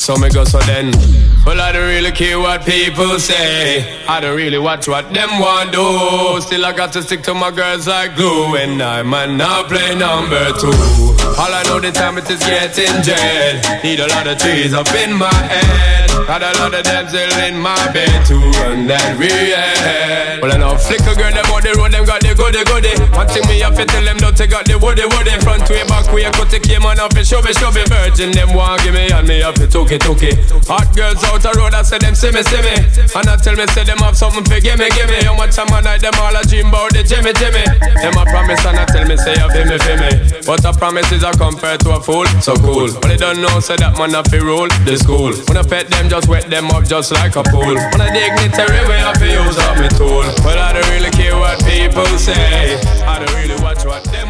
So me go so then. Well, I don't really care what people say. I don't really watch what them want do. Still I got to stick to my girls like glue. And I might not play number two. All I know the time it is getting jet. Need a lot of trees up in my head. Got a lot of them still in my bed to run that real. Well, I know flicker girl them on the road, them got the goody. One thing me have to tell them, don't take out the woody. Front way, back way, cut the came on off and show me. Virgin them want give me and me have to took it. Hot girls out the road, I say them see me. And I tell me say them have something for give me. How much time I night them all a dream about the Jimmy. Them a promise and I tell me say you feel me. But a promise is a compare to a fool, so cool. But they don't know say that man have to rule the school. When I pet them, just wet them up just like a pool. When I dignitary way, I have to use up my tool. But I don't really care what people say. I don't really watch what them